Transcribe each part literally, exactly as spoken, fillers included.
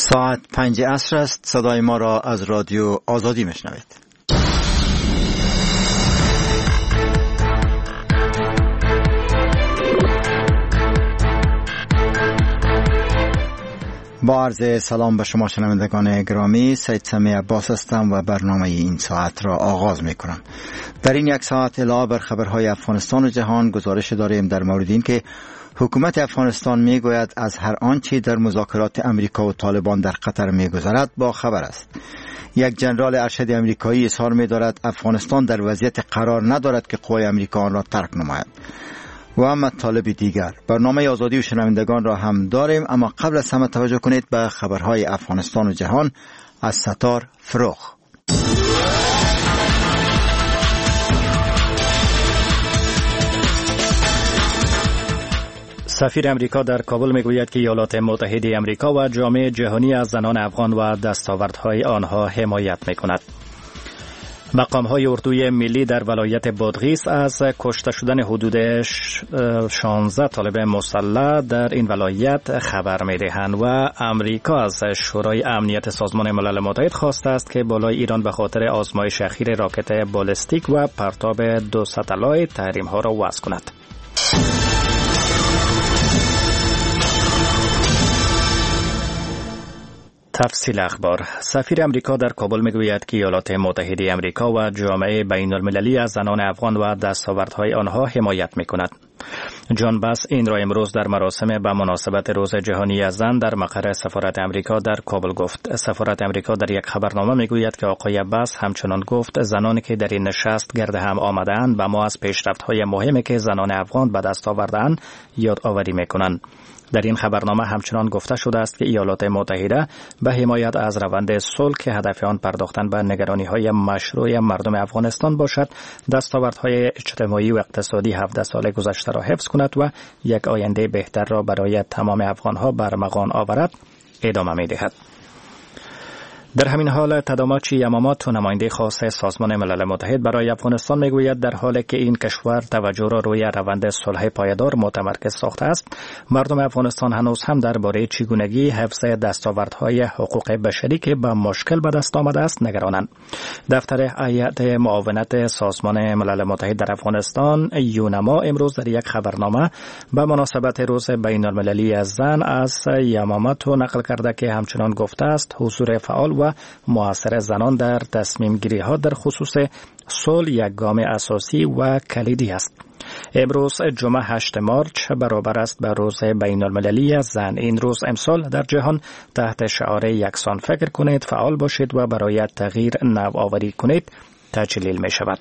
ساعت پنج عصر است. صدای ما را از رادیو آزادی میشنوید. با عرض سلام به شما شنوندگان گرامی، سید سمی عباس هستم و برنامه این ساعت را آغاز می کنم. در این یک ساعت علاوه بر خبرهای افغانستان و جهان گزارش داریم در مورد این که حکومت افغانستان می گوید از هر آنچه در مذاکرات امریکا و طالبان در قطر می گذرد با خبر است. یک جنرال ارشد امریکایی اظهار می دارد افغانستان در وضعیت قرار ندارد که قوای امریکا آن را ترک نماید. و مطالب دیگر. برنامه آزادی و شنوندگان را هم داریم، اما قبل از همه توجه کنید به خبرهای افغانستان و جهان از ستار فروخ. سفیر امریکا در کابل میگوید که ایالات متحده امریکا و جامعه جهانی از زنان افغان و دستاوردهای آنها حمایت میکند. مقام‌های اردوی ملی در ولایت بادغیس از کشته شدن حدود شانزده طالب مسلح در این ولایت خبر می‌دهند و امریکا از شورای امنیت سازمان ملل متحد خواسته است که بالای ایران به خاطر آزمایش اخیر راکت بالستیک و پرتاب دو ستلایت تحریم‌ها را وضع کند. تفصیل اخبار. سفیر امریکا در کابل میگوید که ایالات متحده امریکا و جامعه بین المللی از زنان افغان و دستاوردهای آنها حمایت میکند. جان باس این را امروز در مراسم به مناسبت روز جهانی زن در مقر سفارت امریکا در کابل گفت. سفارت امریکا در یک خبرنامه میگوید که آقای باس همچنان گفت زنانی که در این نشست گرد هم آمده‌اند و ما از پیشرفت‌های مهمی که زنان افغان به دست آورده‌اند یادآوری میکنند. در این خبرنامه همچنان گفته شده است که ایالات متحده به حمایت از روند صلح که هدف آن پرداختن به نگرانی‌های مشروع مردم افغانستان باشد، دستاوردهای اجتماعی و اقتصادی هفده سال گذشته را حفظ کند و یک آینده بهتر را برای تمام افغان‌ها برمغان آورد، ادامه می‌دهد. در همین حال تداماچی یاماماتو نماینده خاص سازمان ملل متحد برای افغانستان میگوید در حالی که این کشور توجه را روی روند صلح پایدار متمرکز ساخته است، مردم افغانستان هنوز هم درباره چگونگی حفظ دستاوردهای حقوق بشری که به مشکل به دست آمده است نگرانند. دفتر هیئت معاونت سازمان ملل متحد در افغانستان یونما امروز در یک خبرنامه به مناسبت روز بین المللی زن از یاماماتو نقل کرده که همچنان گفته است حضور فعال و مؤثر زنان در تصمیم گیری ها در خصوص صلح یک گام اساسی و کلیدی است. امروز جمعه هشتم مارچ برابر است به روز بین المللی زن. این روز امسال در جهان تحت شعار یکسان فکر کنید، فعال باشید و برای تغییر نوآوری کنید تجلیل می شود.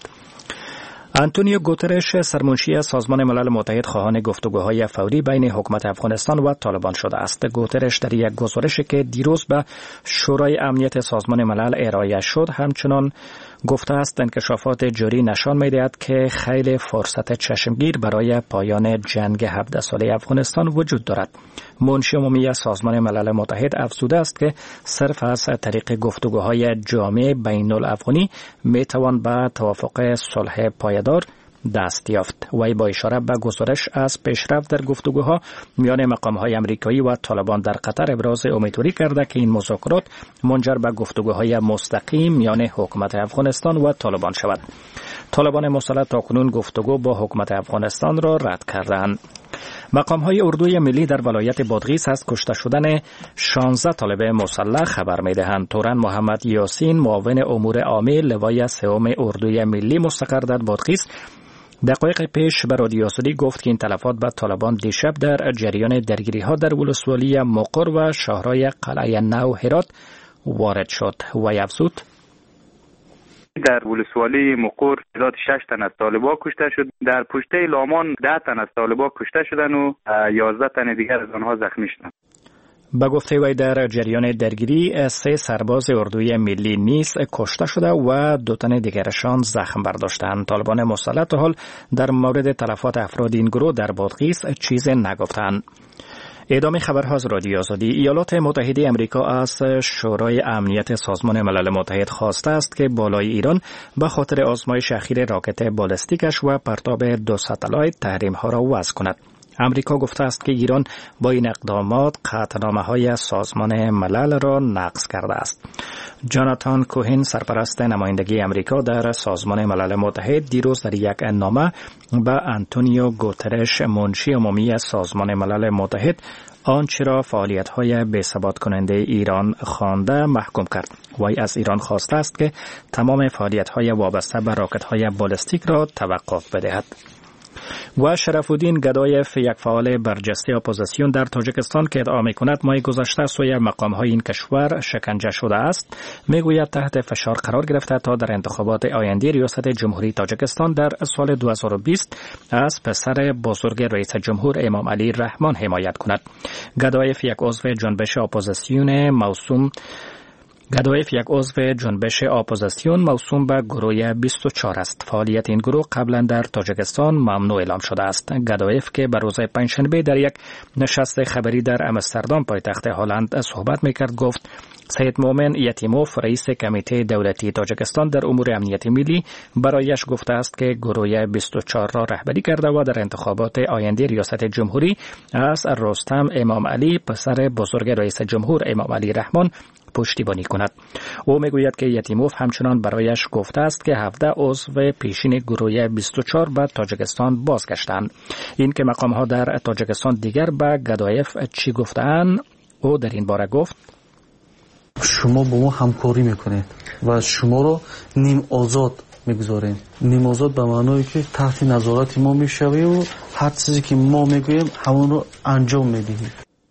آنتونیو گوترش سرمنشی سازمان ملل متحد خواهان گفتگوهای فوری بین حکومت افغانستان و طالبان شده است. گوترش در یک گزارشی که دیروز به شورای امنیت سازمان ملل ارائه شد همچنان گفته است انکشافات جاری نشان می‌دهد که خیلی فرصت چشمگیر برای پایان جنگ هفده ساله افغانستان وجود دارد. منشی عمومی سازمان ملل متحد افزوده است که صرف از طریق گفتگوهای جامع بین الافغانی میتوان به توافق صلح پایدار دست یافت. وی با اشاره به گزارش از پیشرفت در گفتگوها میان مقام‌های آمریکایی و طالبان در قطر ابراز امیدواری کرده که این مذاکرات منجر به گفتگوهای مستقیم میان حکومت افغانستان و طالبان شود. طالبان مسلح تاکنون گفتگو با حکومت افغانستان را رد کردند. مقام‌های اردوی ملی در ولایت بادغیس از کشته شدن شانزده طالب مسلح خبر می‌دهند. تورن محمد یاسین معاون امور عامه لوای سوم اردوی ملی مستقر در بادغیس دقایق پیش به رادیو آزادی گفت که این تلفات به طالبان دیشب در جریان درگیری‌ها در ولسوالی مقر و شهرهای قلعه نو هرات وارد شد. و افزود در ولسوالی مقر تعداد شش تن از طالبان کشته شد. در پشته لامان ده تن از طالبان کشته شدند و یازده تن دیگر از آنها زخمی شدند. با گفته وی در جریان درگیری سه سرباز اردوی ملی نیز کشته شده و دو تن دیگرشان زخم برداشتند. طالبان مسلح تا حال در مورد تلفات افراد این گروه در بادغیس چیزی نگفتند. ادامه خبرها از رادیو آزادی. ایالات متحده امریکا از شورای امنیت سازمان ملل متحد خواسته است که بالای ایران به خاطر آزمایش اخیر راکت بالستیکش و پرتاب دو ستلایت تحریم‌ها را وضع کند. امریکا گفته است که ایران با این اقدامات قطعنامه‌های سازمان ملل را نقض کرده است. جاناتان کوهن، سرپرست نمایندگی امریکا در سازمان ملل متحد، دیروز در یک نامه به آنتونیو گوترش، منشی عمومی سازمان ملل متحد، آنچه را فعالیت‌های بی‌ثبات کننده ایران خوانده محکوم کرد. وی از ایران خواسته است که تمام فعالیت‌های وابسته به راکت‌های بالستیک را توقف بدهد. و شرف‌الدین گدایف، یک فعال برجسته اپوزیسیون در تاجیکستان که ادعا می‌کند ماه گذشته سوی مقام‌های این کشور شکنجه شده است، میگوید تحت فشار قرار گرفته تا در انتخابات آینده ریاست جمهوری تاجیکستان در سال دو هزار و بیست از پسر بزرگ رئیس جمهور امام علی رحمان حمایت کند. گدایف یک عضو جنبش اپوزیسیون موسوم گدایف یک عضو جنبش اپوزیسیون موسوم به گروه بیست و چهار است. فعالیت این گروه قبلا در تاجیکستان ممنوع اعلام شده است. گدایف که به روز پنجشنبه در یک نشست خبری در آمستردام پایتخت هلند صحبت میکرد گفت سید مومن یتیموف، رئیس کمیته دولتی تاجیکستان در امور امنیت ملی، برایش گفته است که گروه بیست و چهار را رهبری کرده و در انتخابات آینده ریاست جمهوری از رستم امام علی، پسر بزرگ رئیس جمهور امام علی رحمان، پشتیبانی کند. او میگوید که یتیموف همچنان برایش گفته است که هفده عضو پیشین گروه بیست و چهار به تاجیکستان بازگشتند. این که مقام‌ها در تاجیکستان دیگر به گدایف چی گفتند، او در این باره گفت: شما با ما همکاری میکنید و شما رو نیم آزاد میگذاریم. نیم آزاد به معنی که تحت نظارت ما میشوی و هر چیزی که ما میگوییم همون رو انجام میدهیم.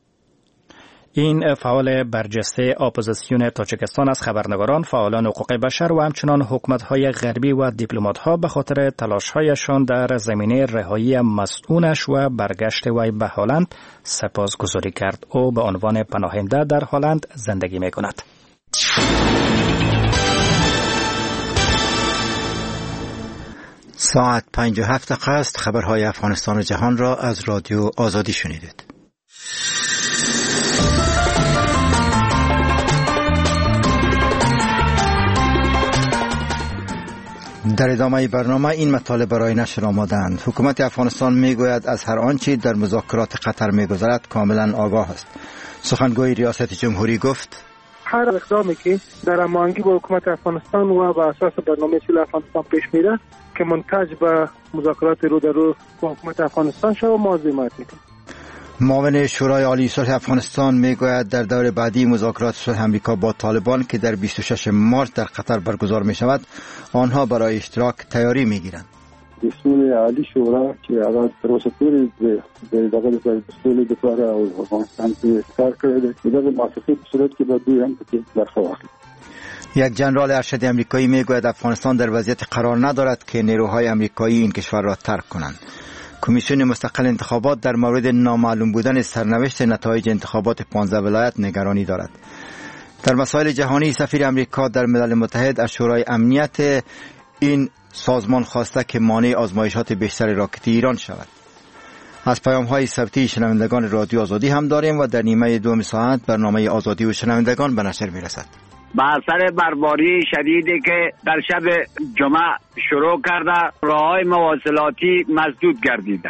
این فعال برجسته اپوزیسیون تاجیکستان از خبرنگاران، فعالان حقوق بشر و همچنان حکومت‌های غربی و دیپلمات‌ها به خاطر تلاش‌هایشان در زمینه رهایی مسئولش و برگشت وی به هلند سپاسگزاری کرد. او به عنوان پناهنده در هلند زندگی می‌کند. ساعت پنج و هفت دقیقه است. خبرهای افغانستان و جهان را از رادیو آزادی شنیدید. در ادامه برنامه این مطالب برای نشر آماده‌اند. حکومت افغانستان میگوید از هر آنچه در مذاکرات قطر میگذرد کاملا آگاه است. سخنگوی ریاست جمهوری گفت: هر اقدامی که در هماهنگی با حکومت افغانستان و بر اساس برنامه صلح افغانستان پیش میره که منتج به مذاکرات رو در رو با حکومت افغانستان شود، ما حمایت میکنیم. معاون شورای عالی صلح افغانستان میگوید در دور بعدی مذاکرات صلح امریکا با طالبان که در بیست و شش مارس در قطر برگزار می شود، آنها برای اشتراک تیاری می گیرند. دستور عالی شورا که اول پروسپوری در داخل دستور دفاع افغانستان کار کرده، در موافقت صورت که بعد هم که برخواست. یک جنرال ارشد آمریکایی میگوید افغانستان در وضعیت قرار ندارد که نیروهای آمریکایی این کشور را ترک کنند. کمیسیون مستقل انتخابات در مورد نامعلوم بودن سرنوشت نتایج انتخابات پانزده ولایت نگرانی دارد. در مسائل جهانی سفیر امریکا در ملل متحد از شورای امنیت این سازمان خواسته که مانع آزمایشات بیشتر راکتی ایران شود. از پیام‌های صوتی شنوندگان رادیو آزادی هم داریم و در نیمه دوم ساعت برنامه آزادی و شنوندگان به نشر می‌رسد. با اثر برباری شدیدی که در شب جمعه شروع کرده، راه‌های مواصلاتی مسدود گردیده.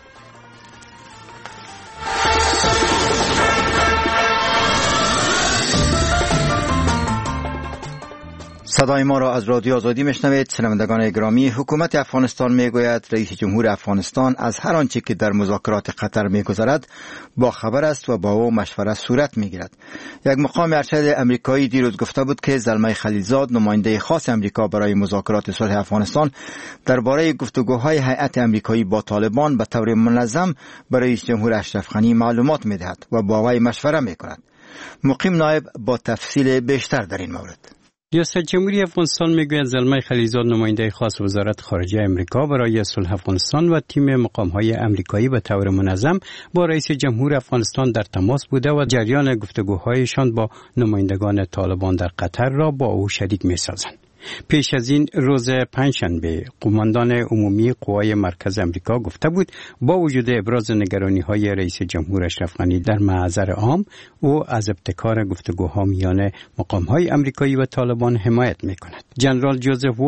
صدای ما را از رادیو آزادی میشنوید. شنوندگان گرامی، حکومت افغانستان میگوید رئیس جمهور افغانستان از هر آنچه که در مذاکرات قطر میگذرد با خبر است و با او مشورت صورت میگیرد. یک مقام ارشد امریکایی دیروز گفته بود که زلمه خلیلزاد، نماینده خاص امریکا برای مذاکرات صلح افغانستان، درباره گفتگوهای هیئت امریکایی با طالبان به طور منظم برای رئیس جمهور اشرف غنی معلومات میدهد و با وی مشوره میکند. مقیم نایب با تفصیل بیشتر در این مورد. ریاست جمهوری افغانستان میگوید زلمه خلیلزاد، نماینده خاص وزارت خارجه امریکا برای صلح افغانستان و تیم مقام‌های امریکایی به طور منظم با رئیس جمهور افغانستان در تماس بوده و جریان گفتگوهایشان با نمایندگان طالبان در قطر را با او شریک می‌سازند. پیش از این روز پنجشنبه قماندان عمومی قوای مرکز امریکا گفته بود با وجود ابراز نگرانی‌های رئیس جمهور اشرف غنی در محضر عام، او از ابتکار گفتگوها میان مقام‌های امریکایی و طالبان حمایت می‌کند. جنرال جوزف ووتل،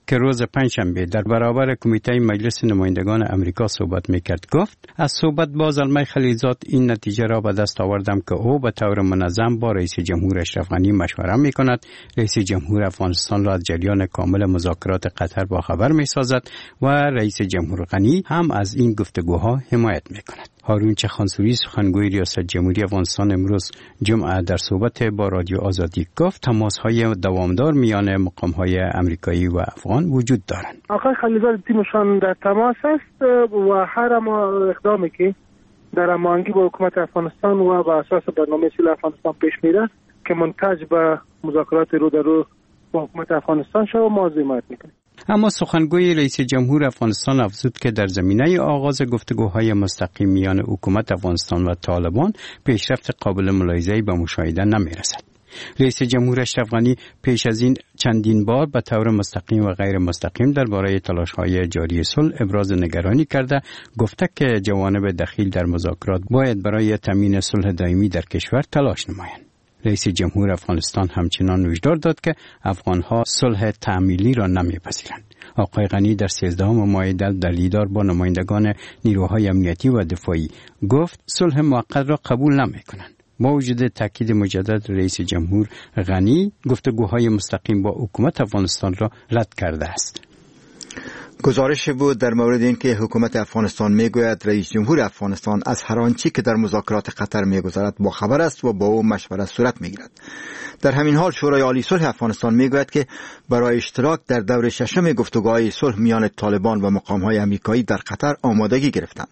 که روز پنجشنبه در برابر کمیته مجلس نمایندگان امریکا صحبت میکرد گفت از صحبت با زلمه خلیلزاد این نتیجه را به دست آوردم که او به طور منظم با رئیس جمهور اشرف غنی مشوره میکند. رئیس جمهور افغانستان را از جریان کامل مذاکرات قطر با خبر میسازد و رئیس جمهور غنی هم از این گفتگوها حمایت میکند. هارون چخانسوری سخنگوی ریاست جمهوری افغانستان امروز جمعه در صحبت با رادیو آزادی گفت تماس‌های دوامدار میان مقام‌های امریکایی و افغان وجود دارند. آقای خلیلزاد تیمشان در تماس است و هر ما اقدامی که در هماهنگی با حکومت افغانستان و بر اساس برنامه صلح افغانستان پیش میره که منتج به مذاکرات رو در رو با حکومت افغانستان شود ما حمایت میکنیم. اما سخنگوی رئیس جمهور افغانستان افزود که در زمینه آغاز گفتگوهای مستقیم میان حکومت افغانستان و طالبان پیشرفت قابل ملاحظه‌ای به مشاهده نمی‌رسد. رئیس جمهور اشرف غنی پیش از این چندین بار به طور مستقیم و غیر مستقیم درباره تلاش‌های جاری صلح ابراز نگرانی کرده، گفته که جوانب دخیل در مذاکرات باید برای تامین صلح دائمی در کشور تلاش نمایند. رئیس جمهور افغانستان همچنان هشدار داد که افغانها صلح تعمیلی را نمی‌پذیرند. آقای غنی در سیزدهم ماه در دیدار با نمایندگان نیروهای امنیتی و دفاعی گفت صلح موقت را قبول نمی‌کنند. با وجود تاکید مجدد رئیس جمهور غنی گفتگوهای مستقیم با حکومت افغانستان را رد کرده است. گزارش بود در مورد اینکه حکومت افغانستان میگوید رئیس جمهور افغانستان از هر آنچه که در مذاکرات قطر میگذرد با خبر است و با او مشورت صورت میگیرد. در همین حال شورای عالی صلح افغانستان میگوید که برای اشتراک در دور ششم گفتگوهای صلح میان طالبان و مقام‌های آمریکایی در قطر آمادگی گرفتند.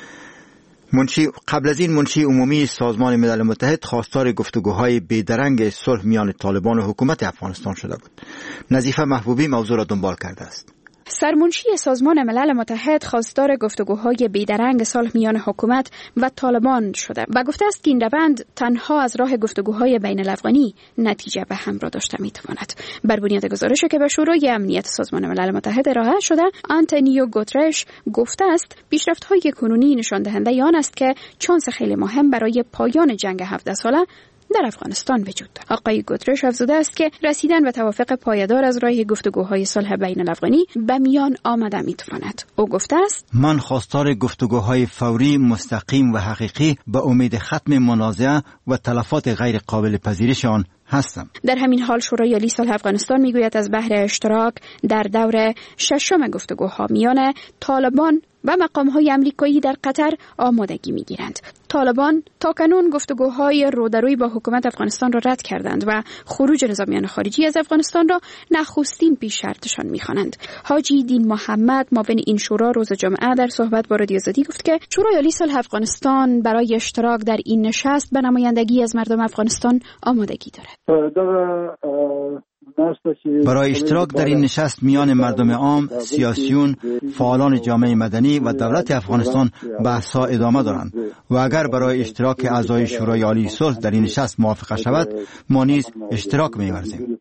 منشی قبل از این منشی عمومی سازمان ملل متحد خواستار گفتگوهای بیدرنگ صلح میان طالبان و حکومت افغانستان شده بود. نظیفه محبوبی موضوع را دنبال کرده است. سرمنشی سازمان ملل متحد خواستار گفتگوهای بیدرنگ صلح میان حکومت و طالبان شده و گفته است که این روند تنها از راه گفتگوهای بین الافغانی نتیجه به همراه داشته میتواند. بر بنیاد گزارشی که به شورای امنیت سازمان ملل متحد ارائه شده، آنتونیو گوترش گفته است پیشرفت‌های کنونی نشان دهنده آن است که چانس خیلی مهم برای پایان جنگ هفده ساله در افغانستان وجود دارد. آقای گوترش افزوده است که رسیدن به توافق پایدار از راه گفتگوهای صلح بین الافغانی به میان آمده میتواند. او گفته است من خواستار گفتگوهای فوری، مستقیم و حقیقی به امید ختم منازعه و تلفات غیر قابل پذیرش آن هستم. در همین حال شورای عالی صلح افغانستان میگوید از بهر اشتراک در دور ششم گفتگوها میان طالبان و مقام‌های امریکایی در قطر آمادگی می‌گیرند. طالبان تاکنون گفتگوهای رودروی با حکومت افغانستان را رد کردند و خروج نظامیان خارجی از افغانستان را نخستین پیش شرطشان می‌خوانند. حاجی دین محمد معاون این شورا روز جمعه در صحبت با رادیو آزادی گفت که شورای عالی صلح افغانستان برای اشتراک در این نشست به نمایندگی از مردم افغانستان آمادگی دارد. برای اشتراک در این نشست میان مردم عام، سیاسیون، فعالان جامعه مدنی و دولت افغانستان بحث‌ها ادامه دارند و اگر برای اشتراک اعضای شورای عالی صلح در این نشست موافقه شود، ما نیز اشتراک می‌ورزیم.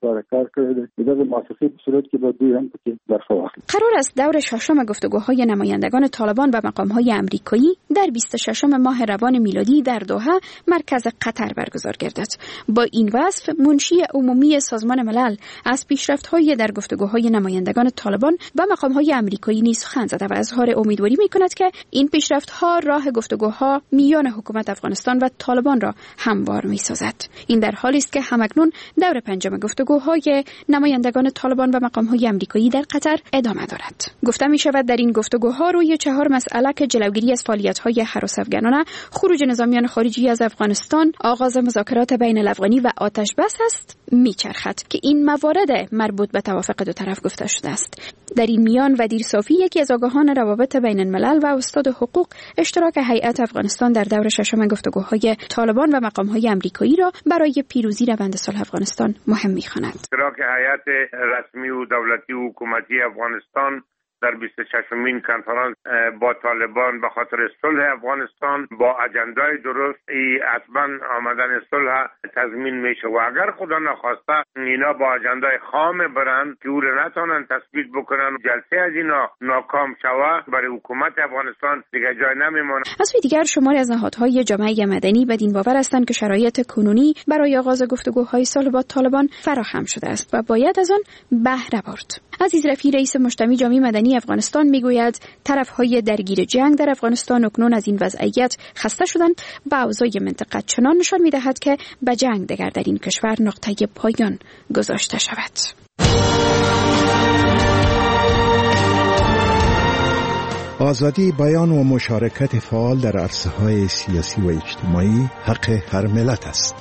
قرار است دور ششم گفتگوهای نمایندگان طالبان و مقام‌های امریکایی در بیست و ششم ماه روان میلادی در دوحه مرکز قطر برگزار گردد. با این وصف منشی عمومی سازمان ملل از پیشرفت‌های در گفتگوهای نمایندگان طالبان و مقام‌های امریکایی نیز سخن زده و اظهار امیدواری می‌کند که این پیشرفت‌ها راه گفتگوها میان حکومت افغانستان و طالبان را هموار می‌سازد. این در حالی است که همکنون دور پنجم گفتگوهای نمایندگان طالبان و مقام‌های امریکایی در قطر ادامه دارد. گفته می‌شود در این گفتگوها روی چهار مسئله که جلوگیری از فعالیت‌های هراس افغانانه، خروج نظامیان خارجی از افغانستان، آغاز مذاکرات بین الافغانی و آتش بس است میچرخد که این موارد مربوط به توافق دو طرف گفته شده است. در این میان ودیر صافی یکی از آگاهان روابط بین الملل و استاد حقوق اشتراک هیئت افغانستان در دور ششم گفتگوهای طالبان و مقام‌های امریکایی را برای پیروزی روند صلح افغانستان مهم می‌خواند. اشتراک هیئت رسمی و دولتی و حکومتی افغانستان در بیست و ششمین کنفرانس با طالبان به خاطر صلح افغانستان با اجندای درست ای حتما آمدن صلح تضمین میشه و اگر خدا نخواسته اینا با اجندای خام برن که او را نتونن تثبیت بکنن جلسه از اینا ناکام شوه برای حکومت افغانستان دیگه جای نمیمونه. از سوی دیگر شماری از نهادهای جامعه مدنی بدین باور هستند که شرایط کنونی برای آغاز گفتگوهای صلح با طالبان فراهم شده است و باید از آن بهره برد. عزیز رفیع رئیس مجتمع جامعه مدنی افغانستان میگوید طرفهای درگیر جنگ در افغانستان اکنون از این وضعیت خسته شدند و اوضاع منطقه چنان نشان میدهد که به جنگ دگر در این کشور نقطه پایان گذاشته شود. آزادی بیان و مشارکت فعال در عرصه‌های سیاسی و اجتماعی حق هر ملت است.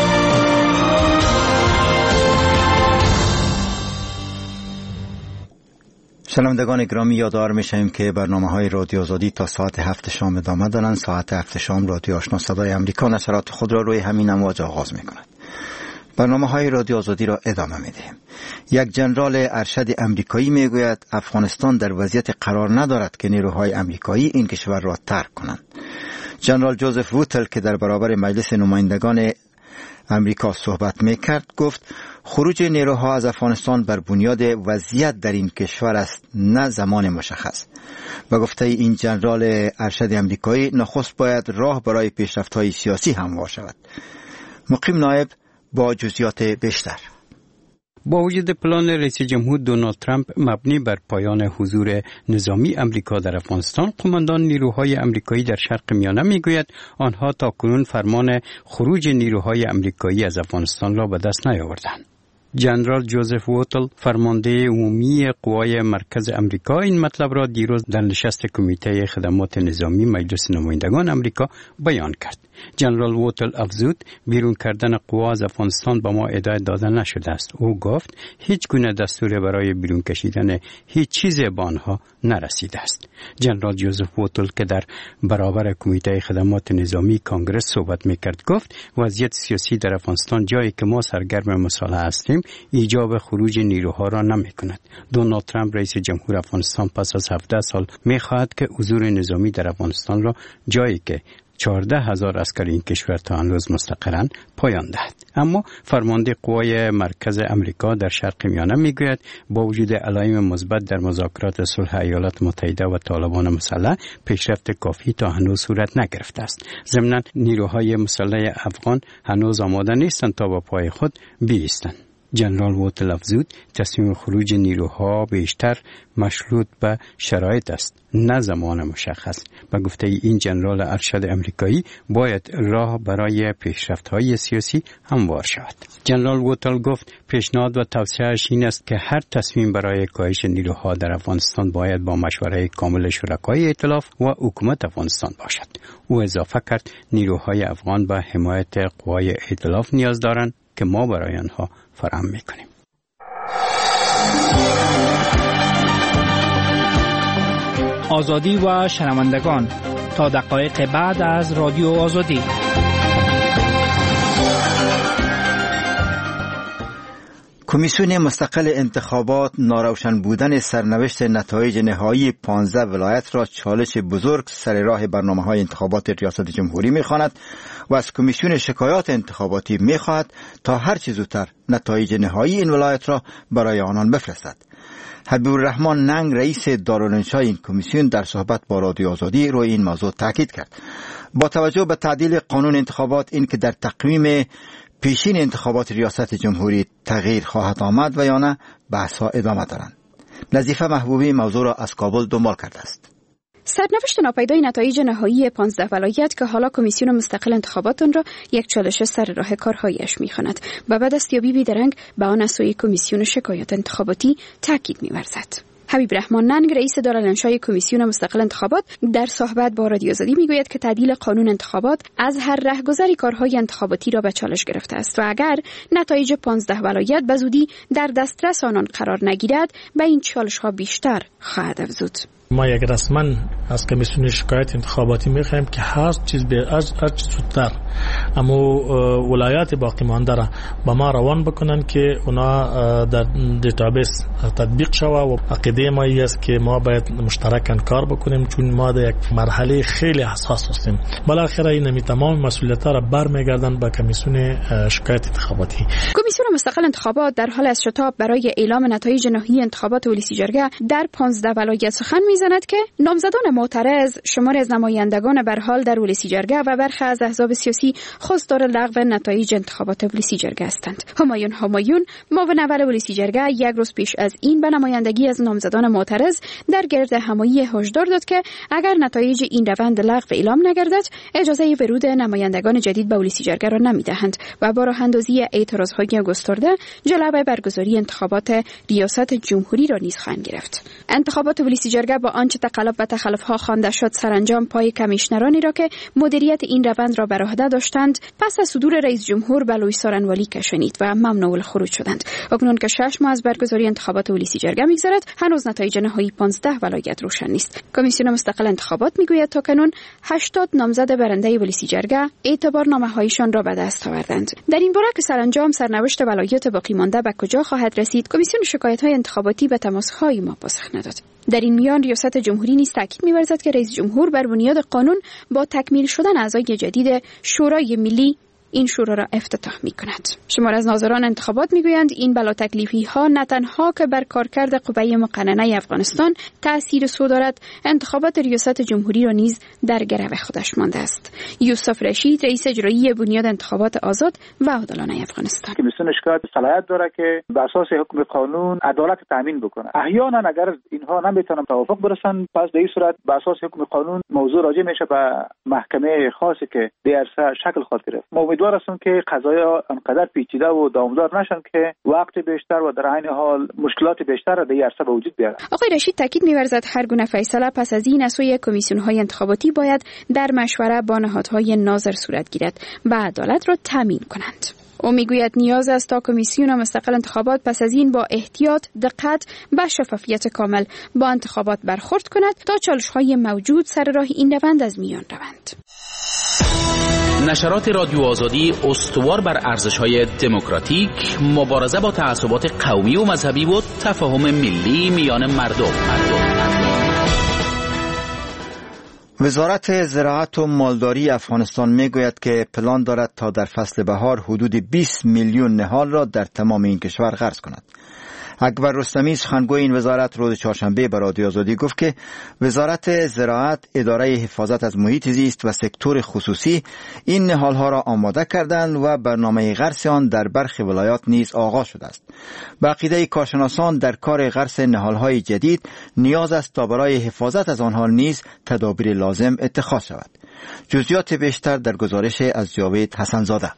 شنوندگان گرامی، یادآور می‌شویم که برنامه‌های رادیو آزادی تا ساعت هفت شام ادامه دارند. ساعت هفت شام رادیو آشنا صدای امریکا نشرات خود را روی همین امواج آغاز می‌کند. برنامه‌های رادیو آزادی را ادامه می‌دهیم. یک جنرال ارشد امریکایی میگوید افغانستان در وضعیت قرار ندارد که نیروهای امریکایی این کشور را ترک کنند. جنرال جوزف ووتل که در برابر مجلس نمایندگان امریکا صحبت میکرد گفت خروج نیروها از افغانستان بر بنیاد وضعیت در این کشور است، نه زمان مشخص. و گفته این جنرال ارشد امریکایی نخست باید راه برای پیشرفت‌های سیاسی هموار شود. مقیم نایب با جزئیات بیشتر. با وجود پلان رئیس جمهور دونالد ترامپ مبنی بر پایان حضور نظامی امریکا در افغانستان، قماندان نیروهای امریکایی در شرق میانه میگوید آنها تاکنون فرمان خروج نیروهای امریکایی از افغانستان را به دست نیاوردند. جنرال جوزف ووتل، فرمانده عمومی قوای مرکز امریکا، این مطلب را دیروز در نشست کمیته خدمات نظامی مجلس نمایندگان امریکا بیان کرد. جنرال ووتل افزود بیرون کردن قوا از افغانستان به ما ادعا داده نشده است. او گفت هیچ گونه دستور برای بیرون کشیدن هیچ چیز به آنها نرسیده است. جنرال جوزف ووتل که در برابر کمیته خدمات نظامی کانگرس صحبت میکرد گفت وضعیت سیاسی در افغانستان جایی که ما سرگرم مصالحه هستیم ایجاب خروج نیروها را نمیکند. دونالد ترامپ رئیس جمهور افغانستان پس از هفده سال میخواهد که حضور نظامی در افغانستان را جایی که چهارده هزار عسکر این کشور تا هنوز مستقرن پایان دهد. اما فرمانده قوای مرکز امریکا در شرق میانه میگوید با وجود علائم مثبت در مذاکرات صلح ایالات متحده و طالبان مسلح پیشرفت کافی تا هنوز صورت نگرفته است. ضمناً نیروهای مسلح افغان هنوز آماده نیستند تا با پای خود بایستند. جنرال ووتل افزود تصمیم خروج نیروها بیشتر مشروط به شرایط است، نه زمان مشخص. به گفته این جنرال ارشد امریکایی باید راه برای پیشرفت‌های سیاسی هموار شود. جنرال ووتل گفت پیشنهاد و توصیه‌اش این است که هر تصمیم برای کاهش نیروها در افغانستان باید با مشورت کامل شرکای ائتلاف و حکومت افغانستان باشد. او اضافه کرد نیروهای افغان به حمایت قوای ائتلاف نیاز دارند که ما برای آنها فراهم می‌کنیم. آزادی و شنوندگان، تا دقایق بعد از رادیو آزادی. کمیسیون مستقل انتخابات ناروشن بودن سرنوشت نتایج نهایی پانزده ولایت را چالش بزرگ سر راه برنامه‌های انتخابات ریاست جمهوری می‌خواند و از کمیسیون شکایات انتخاباتی می‌خواهد تا هر چه زودتر نتایج نهایی این ولایت را برای آنان بفرستد. حبیب الرحمن ننگ رئیس دارالانشای این کمیسیون در صحبت با رادیو آزادی روی این موضوع تاکید کرد. با توجه به تعدیل قانون انتخابات، این که در تقویم پیشین انتخابات ریاست جمهوری تغییر خواهد آمد و یا نه، بحث‌ها ادامه دارند. نظیفه محبوبی موضوع را از کابل دنبال کرده است. سرنوشت ناپیدای نتایج نهایی پانزده ولایت که حالا کمیسیون مستقل انتخابات آن را یک چالش سر راه کارهایش می‌خواند و بعد دستیابی بیدرنگ به آن از سوی کمیسیون شکایات انتخاباتی تاکید می‌ورزد. حبیب الرحمن ننگ رئیس دارالانشای کمیسیون مستقل انتخابات در صحبت با رادیو آزادی میگوید که تعدیل قانون انتخابات از هر رهگذری کارهای انتخاباتی را به چالش گرفته است و اگر نتایج پانزده ولایت به زودی در دسترس آنان قرار نگیرد به این چالش‌ها بیشتر خواهد افزود. ما یک رسما از کمیسیون شکایت انتخاباتی میخوایم که هر چیز به هر چیز زودتر امو ولایات باقی مانده را با ما روان بکنن که اونا در دیتابیس تطبیق شوه و عقیده ما است که ما باید مشترکاً کار بکنیم، چون ما در یک مرحله خیلی حساس هستیم. بالاخره این می تمام مسئولیت‌ها را برمیگردن به کمیسیون شکایت انتخاباتی. کمیسیون مستقل انتخابات در حال از شتاب برای اعلام نتایج نهایی انتخابات ولسی جرگه در پانزده ولایت سخن میزند که نامزدان معترض شمار از نمایندگان به حال در ولسی جرگه و برخی از احزاب سیاسی خواستار لغو نتایج انتخابات ولسی جرگه هستند. همایون همایون معاون اول ولسی جرگه یک روز پیش از این به نمایندگی از نامزدان معترض در گرد همایی هشدار داد که اگر نتایج این روند لغو اعلام نگردد اجازه ورود نمایندگان جدید به ولسی جرگه را نمیدهند و با راه اندازی اعتراضهای گسترده جلوی برگزاری انتخابات ریاست جمهوری را نیز خواهند گرفت. انتخابات ولسی جرگه با آنچه تقلب و تخلف‌ها خوانده شد سرانجام پای کمیشنرانی را که مدیریت این روند را بر عهده داشتند پس از صدور رئیس جمهور به لوی سارنوالی کشانید و ممنوع الخروج شدند. اکنون که شش ماه از برگزاری انتخابات ولسی جرگه می‌گذرد هنوز نتایج نهایی پانزده ولایت روشن نیست. کمیسیون مستقل انتخابات میگوید تا کنون هشتاد نامزد برنده ولسی جرگه اعتبارنامه‌هایشان را به دست آوردند. در این باره که سرانجام سرنوشت ولایت باقی مانده به کجا خواهد رسید کمیسیون شکایت‌های انتخاباتی به تماس‌های ما پاسخ نداد. در این میان ریاست جمهوری نیز تاکید می‌ورزد که رئیس جمهور بر بنیاد قانون با تکمیل شدن اعضای جدید شورای ملی این شورا را افتتاح می کند. شمار از ناظران انتخابات می گویند این بلا تکلیفی ها نه تنها که بر کارکرد قوه مقننه افغانستان تأثیر سو دارد، انتخابات ریاست جمهوری را نیز در گرو خودش مانده است. یوسف رشید رئیس اجرایی بنیاد انتخابات آزاد و عادلانه افغانستان: کمیسیون شکایت صلاحیت داره که بر اساس حکم قانون عدالت تامین بکنه. احیانا اگر اینها نمیتونن توافق برسن پس در این صورت بر اساس حکم قانون موضوع راجع میشه به محکمه خاصی که در شکل خود گرفت. امیدوار هستم که قضایا انقدر پیچیده و دامدار نشن که وقت بیشتر و در عین حال مشکلات بیشتر در این عرصه به وجود بیارن. آقای رشید تاکید می‌ورزد هر گونه فیصله پس از این از سوی کمیسیون‌های انتخاباتی باید در مشوره با نهادهای ناظر صورت گیرد و عدالت را تامین کنند. او میگوید نیاز است تا کمیسیون مستقل انتخابات پس از این با احتیاط، دقت و شفافیت کامل با انتخابات برخورد کند تا چالش‌های موجود سر راه این روند از میان روند. نشرات رادیو آزادی استوار بر ارزش‌های دموکراتیک، مبارزه با تعصبات قومی و مذهبی و تفاهم ملی میان مردم. وزارت زراعت و مالداری افغانستان میگوید که پلان دارد تا در فصل بهار حدود بیست میلیون نهال را در تمام این کشور غرس کند. اکبر رستمی سخنگوی این وزارت روز چهارشنبه به رادیو آزادی گفت که وزارت زراعت، اداره حفاظت از محیط زیست و سکتور خصوصی این نهالها را آماده کردند و برنامه غرس آن در برخی ولایات نیز آغاز شده است. به عقیده کارشناسان در کار غرس نهالهای جدید نیاز است تا برای حفاظت از آنها نیز تدابیر لازم اتخاذ شود. جزئیات بیشتر در گزارش از جاوید حسنزاده.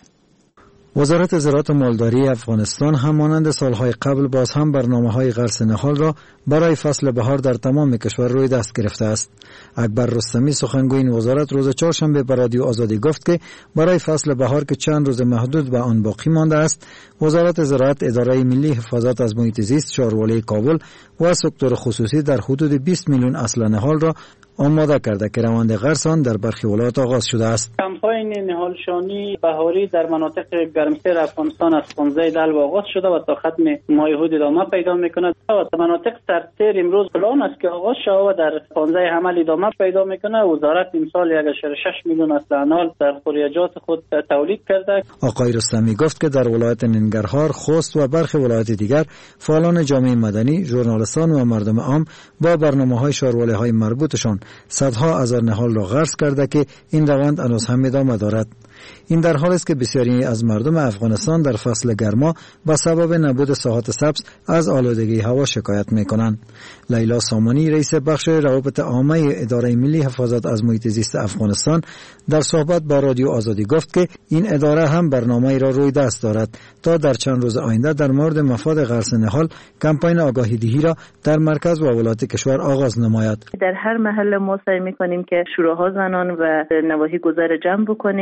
وزارت زراعت و مالداری افغانستان همانند سالهای قبل باز هم برنامه‌های غرس نهال را برای فصل بهار در تمام کشور روی دست گرفته است. اکبر رستمی سخنگوی این وزارت روز چهارشنبه به رادیو آزادی گفت که برای فصل بهار که چند روز محدود به آن باقی مانده است، وزارت زراعت، اداره ملی حفاظت از محیط زیست، شهرواری کابل و سکتور خصوصی در حدود بیست میلیون اصل نهال را آماده کرده که روند غرس آن در برخی ولایات آغاز شده است. کمپاین نهالشانی بهاری در مناطق گرمسیر افغانستان از پانزده دلو آغاز شده و تا ختم ماه یهود ادامه پیدا میکند و مناطق سردسیر امروز پلان است که آغاز شده و در پانزده حمل ادامه پیدا میکنه. وزارت امسال یک ممیز شش میلیون اصل نهال در خوریجات خود تولید کرده. آقای رستمی گفت که در ولایت ننگرهار، خوست و برخی ولایات دیگر فعالان جامعه مدنی، ژورنالیستان و مردم عام با برنامه‌های شاروالی‌های مربوطشان صدها هزار نهال را غرس کرده که این روند هنوز هم ادامه دارد. این در حالی است که بسیاری از مردم افغانستان در فصل گرما به سبب نبود ساحات سبز از آلودگی هوا شکایت می‌کنند. لیلا سامانی رئیس بخش روابط عامه اداره ملی حفاظت از محیط زیست افغانستان در صحبت با رادیو آزادی گفت که این اداره هم برنامه‌ای را روی دست دارد تا در چند روز آینده در مورد مفاد غرس نهال کمپاین آگاهی دهی را در مرکز و ولایات کشور آغاز نماید. در هر محله ما سعی می‌کنیم که شورای زنان و نواحی گذر جمع بکنیم.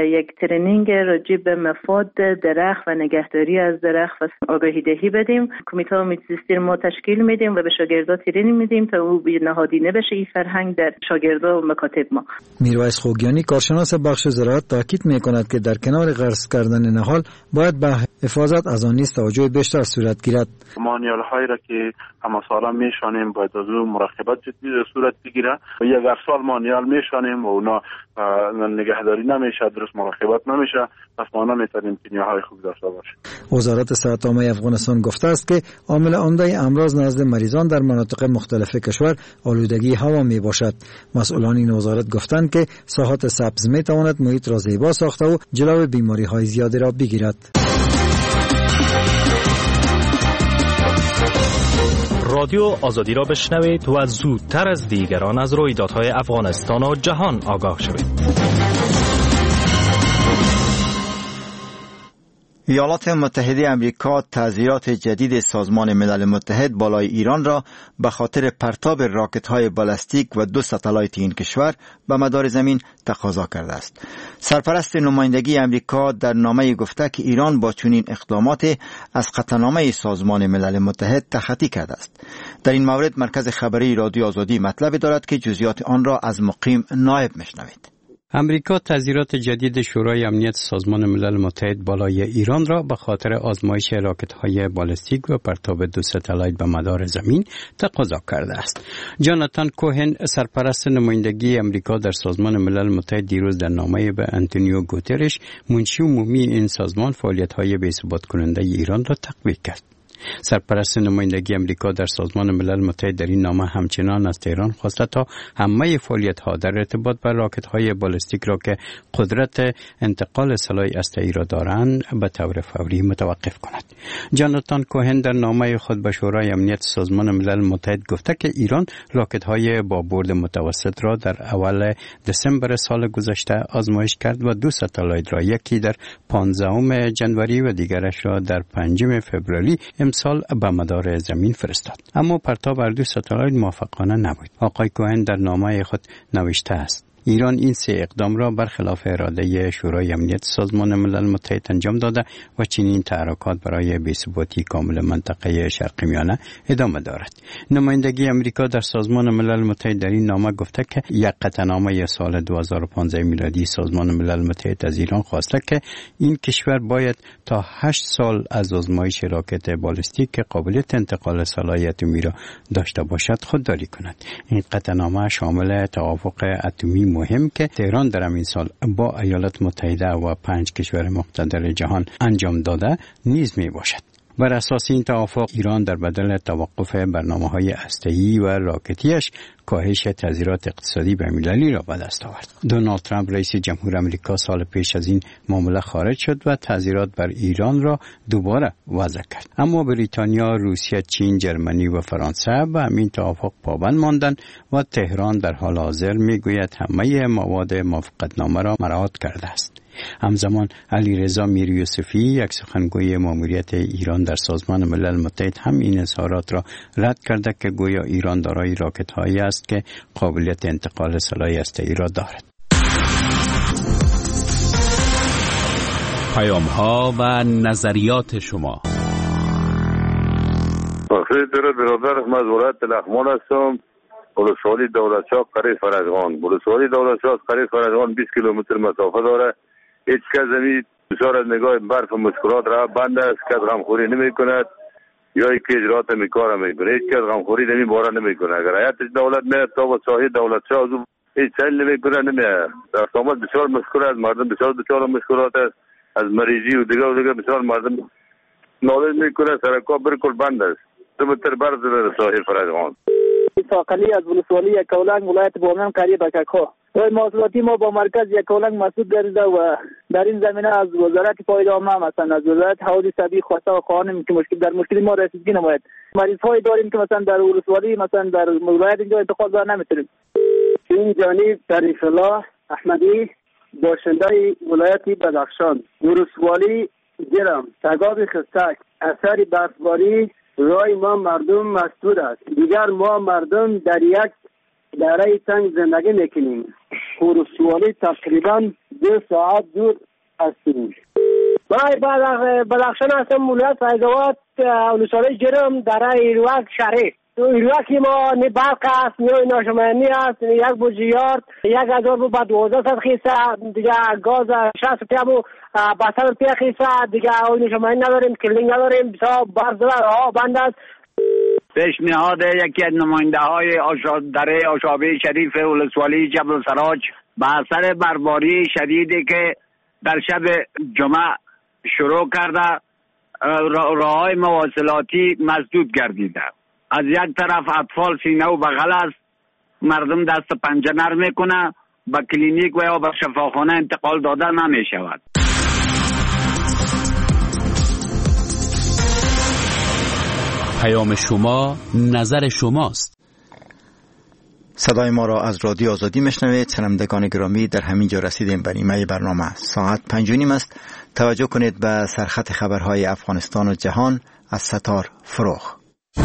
یک ترینینگ راجع به مفاد درخت و نگهداری از درخت و آگاهی دهی بدیم. کمیته امید زیستی ما تشکیل میدیم و به شاگردان ترینینگ میدیم تا او نهادینه بشه این فرهنگ در شاگردان و مکاتب ما. میرویس خوگیانی کارشناس بخش زراعت تاکید میکند که در کنار قرض کردن نهال باید به حفاظت از آن نیز توجه بیشتر صورت گیرد. مانیال هایی را که همه سالا میشانیم باید از اون مراقبت جدی صورت بگیره و یک سال مانیال میشانیم و اونا نگهداری نمیشه، درست مراقبت نمیشه، پس ما نمیتونیم که نیاهای خوب داشته باشیم. وزارت صحت عامه افغانستان گفته است که عامل عمده امراض نزد مریضان در مناطق مختلف کشور آلودگی هوا می باشد. مسئولان این وزارت گفتند که ساحات سبز می تواند محیط را زیبا ساخته و جلو بیماری های زیادی را بگیرد. رادیو آزادی را بشنوید و زودتر از دیگران از رویدادهای افغانستان و جهان آگاه شوید. ایالات متحده آمریکا تعزیرات جدید سازمان ملل متحد بالای ایران را به خاطر پرتاب راکت‌های بالستیک و دو ستلایت این کشور به مدار زمین تقاضا کرده است. سرپرست نمایندگی آمریکا در نامه گفته که ایران با چنین اقدامات از قطعنامه سازمان ملل متحد تخطی کرده است. در این مورد مرکز خبری رادیو آزادی مطلب دارد که جزئیات آن را از مقیم نایب میشنوید. امریکا تعزیرات جدید شورای امنیت سازمان ملل متحد بالای ایران را به خاطر آزمایش راکت‌های بالستیک و پرتاب دو ستلایت به مدار زمین تقاضا کرده است. جاناتان کوهن سرپرست نمایندگی امریکا در سازمان ملل متحد دیروز در نامه به آنتونیو گوترش منشی عمومی این سازمان فعالیت‌های بی‌ثبات کننده ایران را تقویت کرد. سرپرست نمایندگی امریکا در سازمان ملل متحد در این نامه همچنان از تهران خواسته تا همه فعالیت‌ها در ارتباط با راکت‌های بالستیک را که قدرت انتقال سلاح هسته‌ای را دارند به طور فوری متوقف کند. جاناتان کوهن در نامه خود به شورای امنیت سازمان ملل متحد گفته که ایران راکت‌های با برد متوسط را در اول دسامبر سال گذشته آزمایش کرد و دو ستلایت را، یکی در پانزدهم ژانویه و دیگرش را در پنجم فوریه امسال به مدار زمین فرستاد. اما پرتاب هر دو ستلایت موفقانه نبود. آقای کوهن در نامه خود نوشته است: ایران این سه اقدام را برخلاف اراده شورای امنیت سازمان ملل متحد انجام داده و چنین تحرکات برای بی‌ثباتی کامل منطقه شرق میانه ادامه دارد. نمایندگی امریکا در سازمان ملل متحد در این نامه گفته که یک قطعنامه سال دو هزار و پانزده میلادی سازمان ملل متحد از ایران خواسته که این کشور باید تا هشت سال از آزمایش راکت بالستیک که قابلیت انتقال سلاح اتمی را داشته باشد خودداری کند. این قطعنامه شامل توافق اتمی مهم که تهران در این سال با ایالات متحده و پنج کشور مقتدر جهان انجام داده نیز می باشد. بر اساس این توافق ایران در بدل توقف برنامه‌های هسته‌ای و راکتیش کاهش تعزیرات اقتصادی بین‌المللی را به دست آورد. دونالد ترامپ رئیس جمهور آمریکا سال پیش از این معامله خارج شد و تعزیرات بر ایران را دوباره وضع کرد. اما بریتانیا، روسیه، چین، ژرمنی و فرانسه به همین توافق پابند ماندند و تهران در حال حاضر میگوید همه مواد موافقتنامه را مراعات کرده است. همزمان علیرضا میریوسفی، یک سخنگوی ماموریت ایران در سازمان ملل متحد، هم این اظهارات را رد کرده که گویا ایران دارای راکت‌هایی است که قابلیت انتقال سلاح هسته‌ای را دارد. پیام‌ها و نظریات شما. خیلی در برادر از ولایت لغمان هستم. ولسوالی دولتشاه قریه فرجغان. ولسوالی دولتشاه قریه فرجغان بیست کیلومتر مسافت داره. هیچ کس زمین بسیار از نگاه برف و مشکلات را بند است. کس غمخوری نمی کند یا ای که اجرات می کار می کنه. هیچ کس غمخوری نمی باره نمی کنه. اگر حیاتش دولت نه تا و ساحه دولتشاه از هیچ سیل نمی کنه نمی در سامت بسیار مشکل است. مردم بسیار دچار مشکلات است. از مریضی و دیگر و دیگر بسیار مردم نالج می کنه. سرکا بالکل بند است. دو متر برف در ساحه فرجغان. ساقلی از ولسوالی یکاولنگ ولایت بامیان قریه بکک‌ها. رای محصولاتی ما با مرکز یکاولنگ مسئول گردیده و در این زمینه از وزارت پایدارمند مثلا از وزارت حوادث طبیعی خواسته و خواهانیم که مشکل در مشکل ما رسیدگی نماید. مریض های داریم که مثلا در ولسوالی مثلا در ولایت اینجا انتقال بر نمیتونیم. این جانب شریف الله احمدی باشنده ولایت بدخشان. ولسوالی گرم تگاب خستک اثر برفباری رای ما مردم مسدود است. دیگر ما مردم در یک دره تنگ زندگی میکنیم. ولسوالی تقریبا دو ساعت دور هستیم. من بدخشان هستم، ولایت فیض‌آباد، ولسوالی جرم، دره ایروک شهری. تو ایروکی ما نه برق است، نه ناشمانی است، یک بوجیارد یک هزار بو با دوازده صد خیسه، دیگه گاز شصت پیا بو با صد پیا خیسه، دیگه ناشمانی نداریم، کلینگ نداریم، بسیار برق راه بند است. پیشنهاد یکی از نماینده های دره آشابه شریف ولسوالی جبل سراج به اثر برباری شدیدی که در شب جمعه شروع کرده، راه های مواصلاتی مسدود گردیده. از یک طرف اطفال سینه و بغل است، مردم دست پنجه نرم میکنه، به کلینیک و یا به شفاخانه انتقال داده نمی شود. پیام شما، نظر شماست. صدای ما را از رادیو آزادی میشنوید. شنوندگان گرامی، در همین جا رسیدیم به نیمه برنامه. ساعت پنج و نیم است. توجه کنید به سرخط خبرهای افغانستان و جهان از ستار فروغ.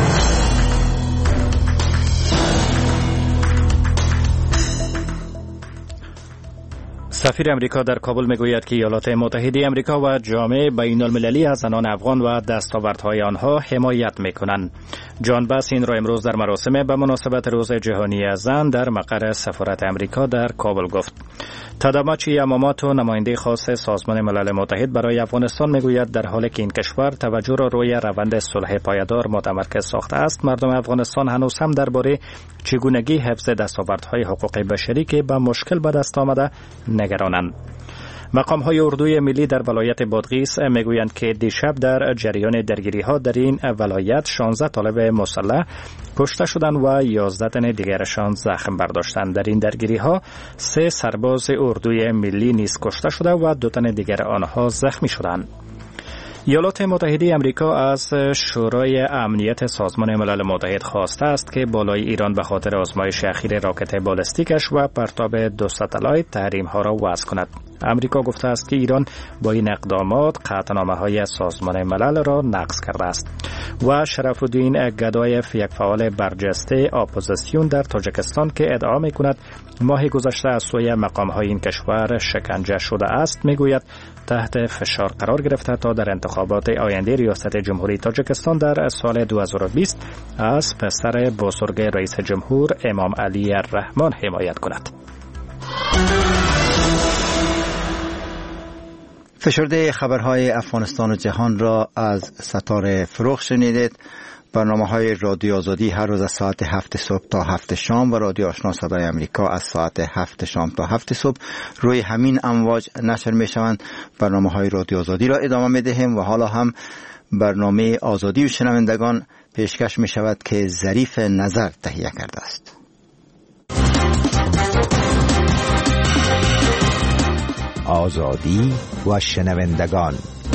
سفیر امریکا در کابل میگوید که ایالات متحده امریکا و جامعه بین المللی از زنان افغان و دستاوردهای آنها حمایت میکنند. جان باس این را امروز در مراسم به مناسبت روز جهانی زن در مقر سفارت امریکا در کابل گفت. تاداماچی یاماماتو، نماینده خاص سازمان ملل متحد برای افغانستان، میگوید در حالی که این کشور توجه را روی روند صلح پایدار متمرکز ساخته است، مردم افغانستان هنوز هم درباره چگونگی حفظ دستاوردهای حقوق بشری که به مشکل به دست آمده نگرانند. مقام های اردوی ملی در ولایت بادغیس میگویند که دیشب در جریان درگیری ها در این ولایت شانزده طالب مسلح کشته شدند و یازده تن دیگرشان زخم برداشتند. در این درگیری ها سه سرباز اردوی ملی نیز کشته شده و دو تن دیگر آنها زخمی شدند. ایالات متحده امریکا از شورای امنیت سازمان ملل متحد خواسته است که بالای ایران به خاطر آزمایش اخیر راکت بالستیکش و پرتاب دو ستلایت تحریم ها را وضع کند. امریکا گفته است که ایران با این اقدامات قطعنامه های سازمان ملل را نقض کرده است. و شرف الدین گدایف، یک فعال برجسته اپوزیسیون در تاجیکستان که ادعا می کند ماه گذشته از سوی مقام های این کشور شکنجه شده است، می گوید تحت فشار قرار گرفته تا در انتخابات آینده ریاست جمهوری تاجیکستان در سال دو هزار و بیست از پسر بزرگ رئیس جمهور امام علی الرحمن حمایت کند. فشرده خبرهای افغانستان و جهان را از ستاره فروغ شنیدید. برنامه‌های رادیو آزادی هر روز از ساعت هفت صبح تا هفت شام و رادیو آشنا صدای امریکا از ساعت هفت شام تا هفت صبح روی همین امواج نشر می‌شوند. برنامه‌های رادیو آزادی را ادامه می‌دهیم و حالا هم برنامه آزادی و شنوندگان پیشکش می‌شود که ظریف نظر تهیه کرده است. آزادی و شنوندگان.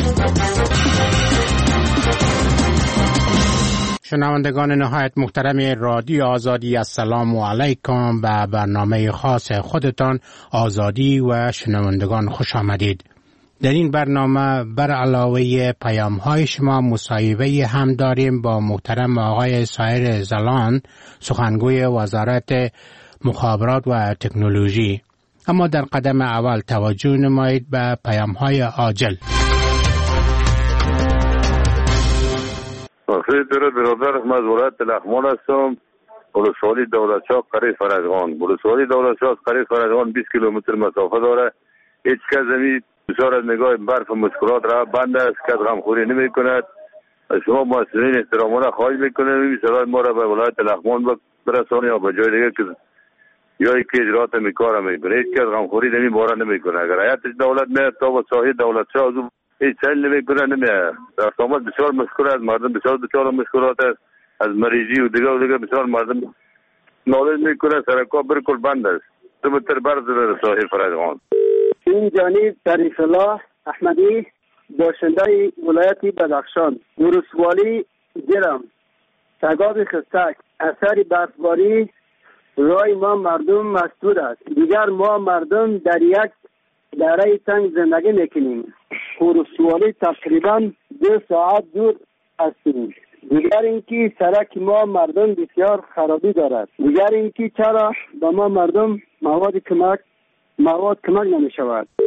شنوندگان نهایت محترم رادیو آزادی، السلام علیکم. به برنامه خاص خودتان آزادی و شنوندگان خوش آمدید. در این برنامه بر علاوه پیام های شما مصاحبه هم داریم با محترم آقای سایر زلان، سخنگوی وزارت مخابرات و تکنولوژی. اما در قدم اول توجه نمایید به پیام های عاجل. خیلی درود برادر، من از ولایت لغمان هستم. ولسوالی دولتشاه قریه فرجغان. ولسوالی دولتشاه قریه فرجغان بیست کیلومتر مسافت داره. هیچ کس زمین بسیار از نگاه برف و مشکلات را بند است، کس غمخوری نمی کند. شما مسئولین احترامانه خواهش میکنید این صدای ما را به ولایت لغمان برسانید یا به جای دیگه که یا که اجرات میکاره میکنه. هیچ کس غمخوری نمی باره نمیکنه. اگر هیئت دولت میاد تا به ساحه دولتشاه از هیچ چیزی نمیکنه نمیاد. در سامت بسیار مشکل است، مردم بسیار بسیار مشکلات است، از مریضی و دیگه و دیگه بسیار مردم نالج میکنه. سرکا بالکل بند است. تو بتر برز در ساحه فرجغان. این جانب شریف الله احمدی، باشنده ولایت بدخشان، ورسوالی جرم، تگاب خستک، اثر برفباری رای ما مردم مسدود است. دیگر ما مردم در یک دره تنگ زندگی میکنیم. ورسوالی تقریبا دو ساعت دور هستیم. دیگر اینکه سرک ما مردم بسیار خرابی دارد. دیگر اینکه چرا به ما مردم مواد کمک مواد کمک نمی شود.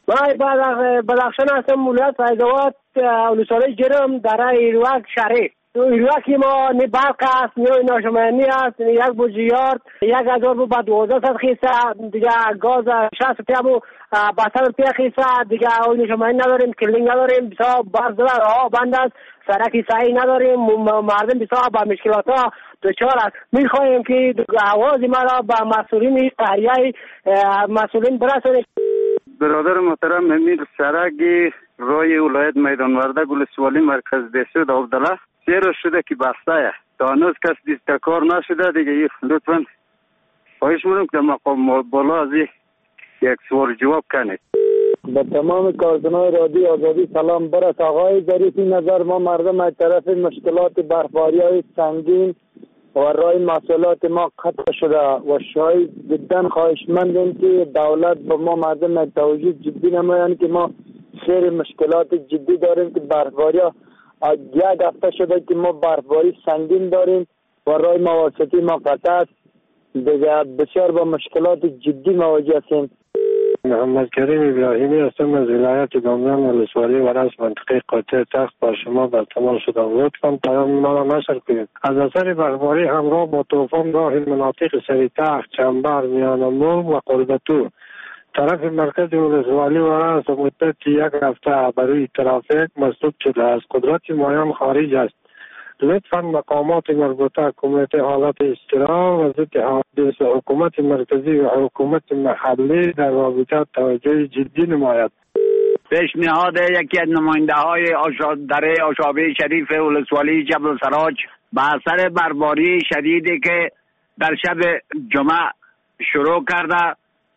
من بدخشان هستم، ولایت فیض‌آباد، ولسوالی جرم، دره ایروک شریف. ایروکی ما نه برق است، نه ناشمانی است، نه یک بوجیارد، یک هزار بو با دوازده صد خیسه، دیگه گاز شصت پیامو بسر پی خیسه، دیگه ناشمانی نداریم، کلینگ نداریم، بسیار برق زده، راه بند است، سرکی صحیح نداریم، مردم بسیار با مشکلات ها دچار است. میخواهیم که آواز ما را به مسئولین قریه مسئولین برسانید. برادر محترم، امیر سرک رای ولایت میدان وردک ولسوالی مرکز دهسود عبدالله سه روز شده که بسته است. تا هنوز کس دیست کار نشده. دیگه لطفا خواهش می‌کنم که مقام بالا از یک سوال جواب کنید. به تمام کارکنان رادیو آزادی سلام برس. آقای ظریفی، نظر ما مردم از طرف مشکلات برفباری های سنگین و رای محصولات ما قطع شده و شاید جدا خواهشمندیم که دولت به ما مردم توجه جدی نمایند که ما خیر مشکلات جدی داریم که برفباری ها یک هفته شده که ما برفباری سنگین داریم و رای مواسطی ما قطع است. دیگه بسیار با مشکلات جدی مواجه هستیم. محمد کریم ابراهیمی هستم از ولایت دامغان ولسوالی ورس منطقه قاطع تخت. با شما در تماس شدم. لطفا پیام ما را نشر کنید. از اثر برفباری همراه با طوفان راه مناطق سری تخت، چنبر، میان مول و قربتو طرف مرکز ولسوالی ورس مدت یک هفته برای ترافیک مسدود شده است. قدرت مایان خارج است. لطفا مقامات مربوطه کمیته حالت استراحت و ضد حوادث حکومت مرکزی و حکومت محلی در رابطه توجه جدی نماید. پیشنهاد یکی از نماینده های دره آشابه شریف ولسوالی جبل سراج به اثر برفباری شدیدی که در شب جمعه شروع کرده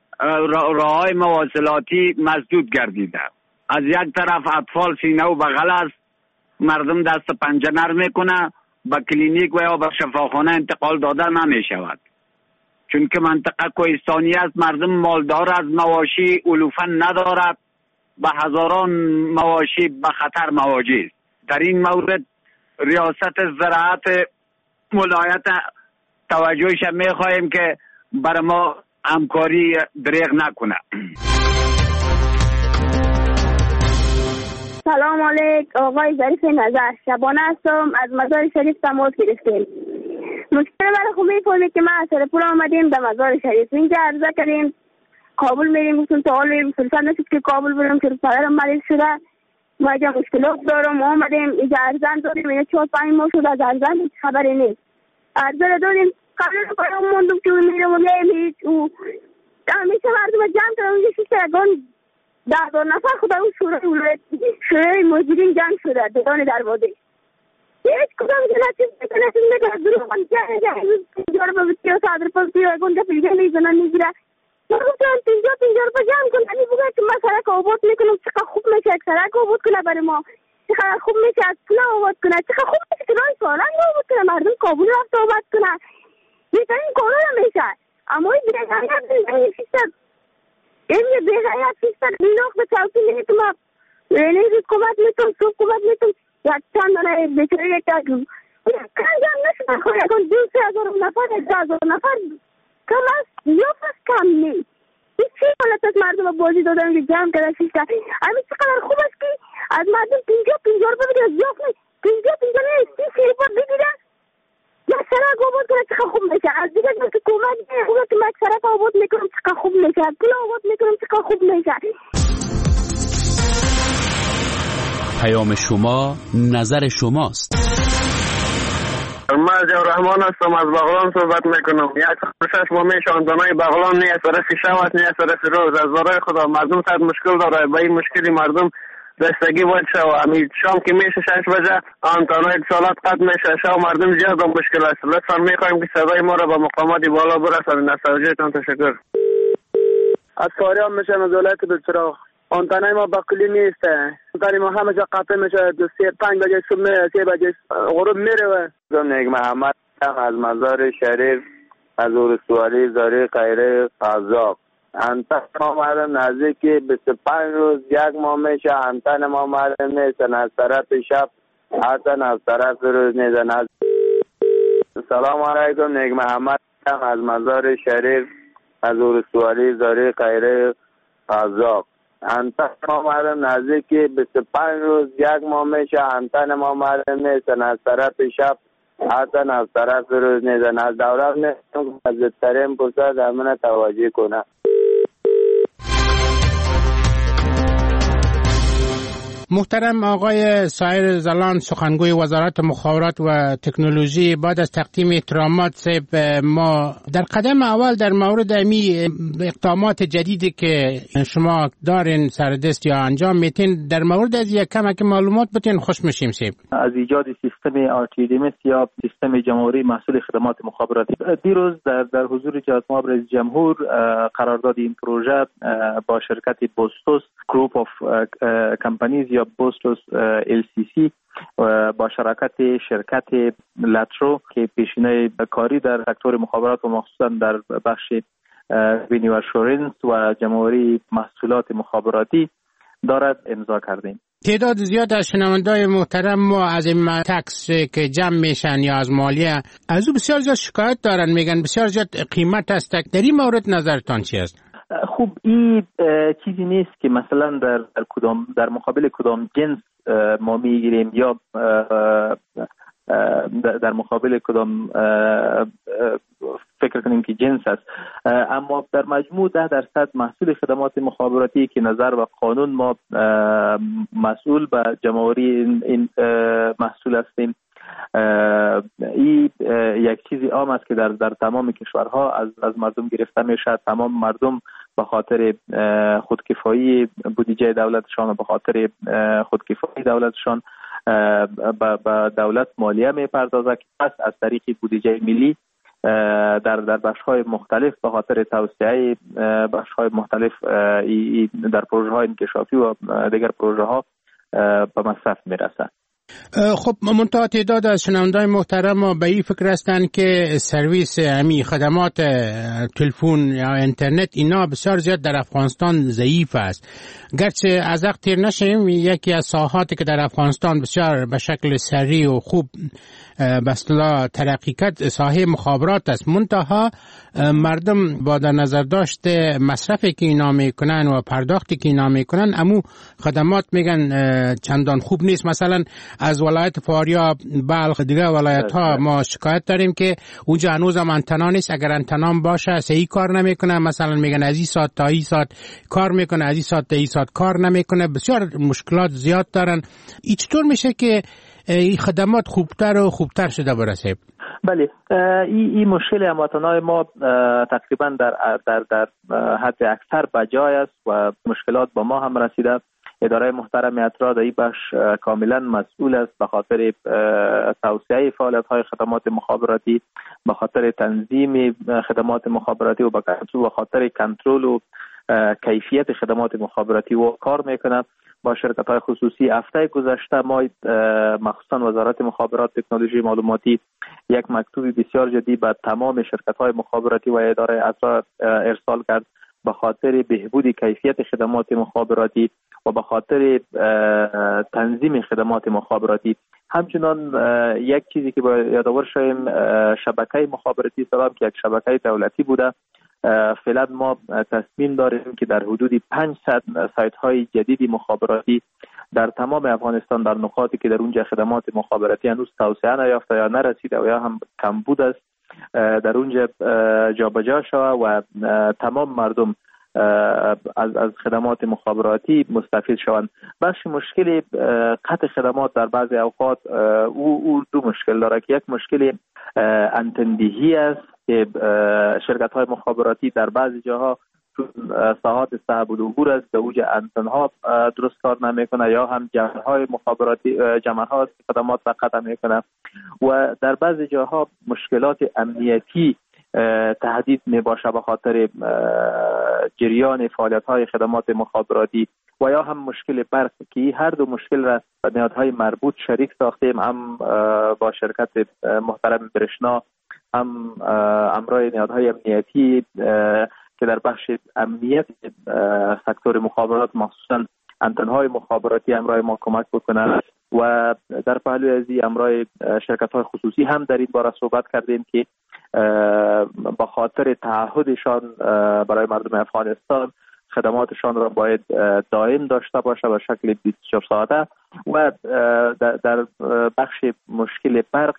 راههای مواصلاتی مسدود گردیده. از یک طرف اطفال سینه و بغل است، مردم دست پنجه نرم میکنه، به کلینیک و یا به شفاخانه انتقال داده نمی شود. چون که منطقه کوهستانی است، مردم مالدار از مواشی علوفا ندارد، به هزاران مواشی به خطر مواجه است. در این مورد ریاست زراعت ولایت توجهش میخواهیم که بر ما همکاری دریغ نکنه. سلام علیک آقای ظریف نظر، شبانه هستم، از مزار شریف تماس گرفتیم. مشکل برای خوب میفهمید که ما از سرپور آمدیم به مزار شریف، اینجا عرضه کردیم کابل میریم، گفتم سوال میریم، فرصت نشد که کابل بریم چون پدرم مریض شده، ما اینجا مشکلات دارم. آمدیم اینجا ارزن داریم، اینجا چهار پنج ماه شد از ارزن هیچ خبری نیست. ارزه را داریم قبل رو پیام موندم که میرم و میریم و همیشه مردم جمع کردم اینجا شیست اگان ده دار نفر خدا اون شورای ولایت شورای مجرمین جمع شده دیدان دروازه هیچ کدام که نچیز بکنه نچیز نکنه دروغ من جمع پینجا رو ببیتی و صادر پلتی و اگونجا پیلگه میزنن میگیره. من گفتم پینجا پینجا رو جمع کن نمی بگه که من سرک آباد میکنم چقدر خوب میشه یک سرک آباد کنه برای ما، چقدر خوب میشه از پله آباد کنه، چقدر خوب میشه که رای سالنگ آباد کنه، مردم کابل رفت آباد کنه. بهترین کارا نمیشه اما این دیگه نمیشه این یه بیغیرت سیستر بیناخ به چوکی نیتم یعنی روز کمت میتون صبح کمت میتون یک چند دانه بچه یک تاکیم کنجم نشده خود یکن دو سه هزار نفر یک هزار نفر کم است یا پس کم نی این چی حالت از مردم بازی دادن که جمع کرده سیستر امی چقدر خوب است که از مردم پینجا پینجا رو ببینید از یاف نی پینجا پینجا نی سی سی پر بگیره یک سرک آباد کنه چقدر خوب میشه. از دیگه که کمک خوبه که من سرک آباد میکنم چقدر خوب میشه، پول آباد میکنم چقدر خوب میشه. پیام شما نظر شماست. من جو رحمان هستم، از بغلان صحبت میکنم. یک شش ماه میشه آندانای بغلان نه سرف شوت نه سرف روز از برای خدا مردم صد مشکل داره. با این مشکلی مردم دستگی باید شو امید شام که میشه شش بجه آنتانای اتصالات قطع میشه شو مردم زیاد مشکل است. لطفا میخوایم که صدای ما را به مقامات بالا برسانید. از توجهتان تشکر. از کاریام میشه از ولایت بلچراغ آنتانای ما بقلی نیست، آنتانای ما همه جا قطع میشه دو سه پنج بجه صبح میره سه بجه غروب میره. نیک محمد از مزار شریف از ولسوالی زاری خیره قزاق. انتن ما مردم نزدیک بیست و پنج روز یک ماه میشه انتن ما مردم نیستن از طرف شب حتی از طرف روز نیزن. سلام علیکم، نیک محمد از مزار شریف از ولسوالی زاری خیره قزاق. انتن ما مردم نزدیک بیست و پنج روز یک ماه میشه انتن ما مردم نیستن. از طرف شب حتی از طرف روز نیستن. از دولت نیستن از زدترین پرسا در من توجه کنه. محترم آقای سایر زلان، سخنگوی وزارت مخابرات و تکنولوژی، بعد از تقدیم احترامات صاحب، ما در قدم اول در مورد امی اقدامات جدیدی که شما دارین سردست یا انجام میتین در مورد از یک کمک معلومات بتین خوش میشیم صاحب. از ایجاد سیستم آر تی دی ام اس یا سیستم جمهوری مسئول خدمات مخابراتی، دیروز در در حضور جناب رئیس جمهور قرارداد این پروژه با شرکت بوستوس گروپ اف کمپانیز یا بوستوس ال سی سی با شراکت شرکت لاترو که پیشینه کاری در سکتور مخابرات و مخصوصا در بخش وینیو اشورنس و جمهوری محصولات مخابراتی دارد امضا کردیم. تعداد زیاد از شنوندای محترم ما از این تکس که جمع میشن یا از مالیه از او بسیار زیاد شکایت دارن، میگن بسیار زیاد قیمت است. در این مورد نظرتان چی است؟ خوب، این چیزی نیست که مثلا در در کدام در مقابل کدام جنس ما میگیریم یا در مقابل کدام فکر کنیم که جنس است، اما در مجموع ده درصد محصول خدمات مخابراتی که نظر و قانون ما مسئول به جمهوری این محصول هستیم. این یک چیزی عام است که در در تمام کشورها از از مردم گرفته میشه. تمام مردم به خاطر خودکفایی بودجه دولتشان و به خاطر خودکفایی دولتشان به دولت مالیه میپردازه که پس از طریق بودجه ملی در در بخش‌های مختلف به خاطر توسعه بخش‌های مختلف در پروژه‌های انکشافی و دیگر پروژه‌ها به مصرف میرسه. خب منتها تعداد از شنوندای محترم به این فکر هستند که سرویس امی خدمات تلفن یا اینترنت اینا بسیار زیاد در افغانستان ضعیف است. گرچه از وقت تیر نشیم، یکی از ساحاتی که در افغانستان بسیار به شکل سریع و خوب به اصطلاح ترقی کرد ساحه مخابرات است. منتها مردم با در نظر داشته مصرفی که اینا میکنن و پرداختی که اینا میکنن امو خدمات میگن چندان خوب نیست. مثلا از ولایت فاریاب، بلخ، دیگر ولایت ها ما شکایت داریم که اونجا هنوز هم انتنا نیست. اگر انتنام باشه صحیح کار نمیکنه. مثلا میگن از این ساعت تا این ساعت کار میکنه، از این ساعت تا این ساعت کار نمیکنه. بسیار مشکلات زیاد دارن. این چطور میشه که این خدمات خوبتر و خوبتر شده برسه؟ بله، این این مشکل هموطنان ما تقریبا در در در حد اکثر بجای است و مشکلات با ما هم رسیده. اداره محترم اترا در این بخش کاملا مسئول است به خاطر توسعه فعالیت‌های خدمات مخابراتی، به خاطر تنظیم خدمات مخابراتی و به خاطر کنترل و کیفیت خدمات مخابراتی و کار میکنه. با شرکت‌های خصوصی هفته گذشته ما مخصوصا وزارت مخابرات تکنولوژی معلوماتی یک مکتوبی بسیار جدی به تمام شرکت‌های مخابراتی و اداره اترا ارسال کرد به خاطر بهبود کیفیت خدمات مخابراتی و به خاطر تنظیم خدمات مخابراتی. همچنان یک چیزی که باید یادآور شویم، شبکه مخابراتی سلام که یک شبکه دولتی بوده، فعلا ما تصمیم داریم که در حدود پانصد سایت های جدیدی مخابراتی در تمام افغانستان در نقاطی که در اونجا خدمات مخابراتی هنوز توسعه نیافته یا نرسیده و یا هم کمبود است در اونجا جابجا شود و تمام مردم از از خدمات مخابراتی مستفید شوند. بخش مشکل قطع خدمات در بعضی اوقات او, او دو مشکل داره که یک مشکل انتندهی است که شرکت های مخابراتی در بعضی جاها چون ساحات صعب العبور است در اوج انتنها درست کار نمیکنه یا هم جمع های مخابراتی جمع ها خدمات را قطع میکنه و در بعضی جاها مشکلات امنیتی تهدید می باشه به خاطر جریان فعالیت های خدمات مخابراتی و یا هم مشکل برق که هر دو مشکل را به نهادهای مربوط شریک ساختیم، هم با شرکت محترم برشنا هم امرای نهادهای امنیتی که در بخش امنیت سکتور مخابرات مخصوصا انتنهای مخابراتی امرای ما کمک بکنند و در پهلوی از این امرای شرکت های خصوصی هم در این باره صحبت کردیم که با خاطر تعهدشان برای مردم افغانستان خدماتشان را باید دائم داشته باشه به شکل بیست و چهار ساعته و در بخش مشکل برق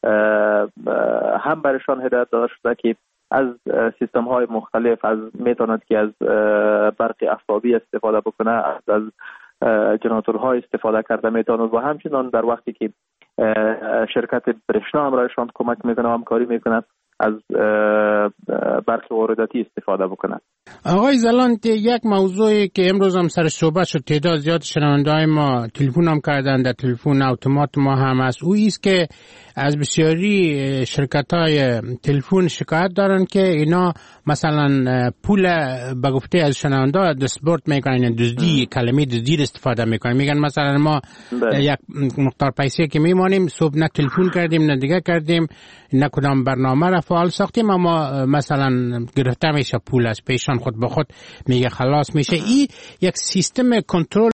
هم برشان هدایت داده شده که از سیستم های مختلف از میتواند که از برق آفتابی استفاده بکنه، از, از جنراتورهای استفاده کرده میتواند و همچنان در وقتی که شرکت برشنا همراهشان کمک میکنه و همکاری میکنه از برق وارداتی استفاده بکنه. آقای زلانت، یک موضوعی که امروز هم سر صحبت شد، تعداد زیاد شنونده‌های ما تلفن هم کردن، در تلفن اتومات ما هم هست، او است که از بسیاری شرکت‌های تلفن شکایت دارن که اینا مثلا پول به گفته از شنونده دستبرد میکنن، دزدی، کلمه دزدی استفاده میکنن، میگن مثلا ما بله. یک مقدار پیسه که میمانیم صبح نه تلفن کردیم نه دیگه کردیم نه کدام برنامه را فعال ساختیم اما مثلا گرفته میشه پول از پیشان، خود به خود میگه خلاص میشه. این یک سیستم کنترل